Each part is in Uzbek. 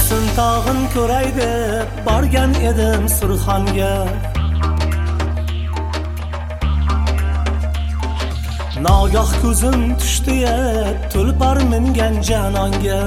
Qaysin tog'in ko'ray deb borgan edim Surxonga. Nogoh ko'zim tushdi tulpor mingan janonga.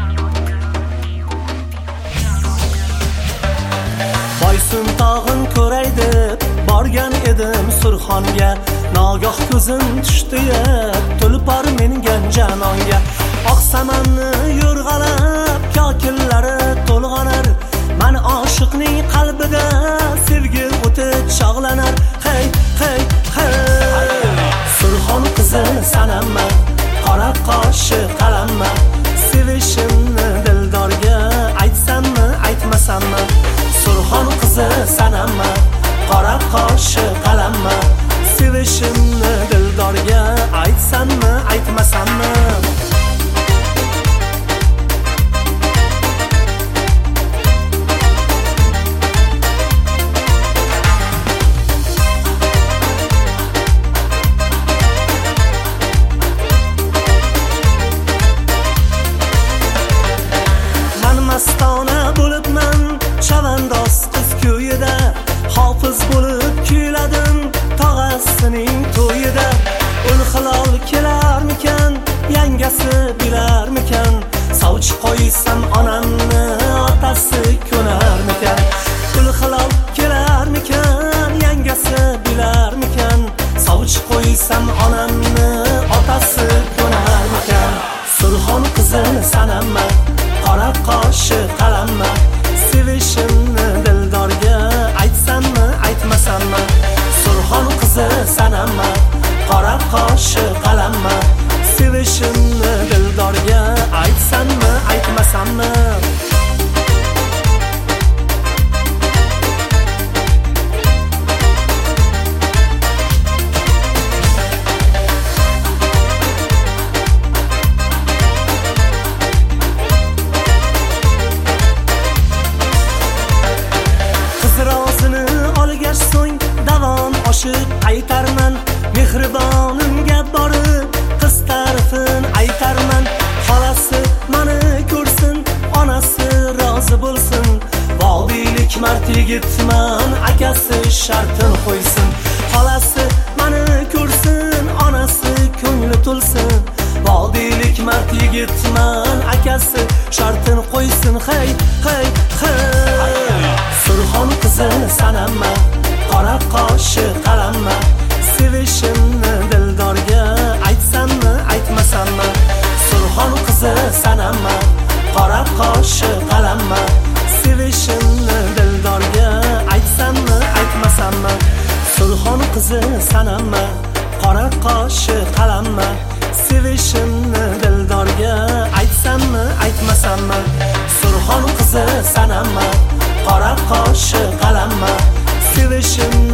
Qaysin tog'in ko'ray deb borgan edim Surxonga. Nogoh ko'zim tushdi tulpor mingan janonga. Oq samanni yo'rg'alab kokillari to'lg'anar. Men oshiqning qalbida sevgi o'ti chog'lanar. Hey hey hey. Surxon qizi sanamma, qora qoshi qalamma. Sevishimni dildorga aytsammi, aytmasammi? Surxon qizi sanamma, qora qoshi qalamma. Sevishimni dildorga aytsammi, aytmasammi? Mastona bo'libman chavandoz qiz ko'yida. Hofiz bo'lib kuyladim tog'asining to'yida. Ulxilol kelarmikan, yangasi bilarmikan? Sovchi qo'ysam onamni otasi ko'narmikan? Ulxilol kelarmikan, yangasi bilarmikan? Sovchi qo'ysam onamni otasi ko'narmikan? Surxon qizi sanamma, qora qoshi qalamma. Sevishimni dildorga aytsammi, aytmasammi? Surxon qizi sanamma, qora qoshi qalamma. Sevishimni dildorga aytsammi, aytmasammi? Aytarman mehribonimga borib qiz tarafin aytarman. Xolasi meni ko'rsin, onasi rozi bo'lsin. Vodiylik mard yigitman, akasi shartin qo'ysin. Xolasi meni ko'rsin, onasi ko'ngli to'lsin. Vodiylik mard yigitman, akasi shartin qo'ysin. Hey hey hey. Surxon qizi sanamma, qora qoshi qalamma. Sevishimni dildorga aytsammi, aytmasammi? Surxon qizi sanamma, qora qoshi qalamma. Sevishimni dildorga aytsammi, aytmasammi? Surxon qizi sanamma, qora qoshi qalamma. Sevishimni dildorga aytsammi, aytmasammi? Surxon qizi sanamma, qora qoshi qalamma. Sevishimni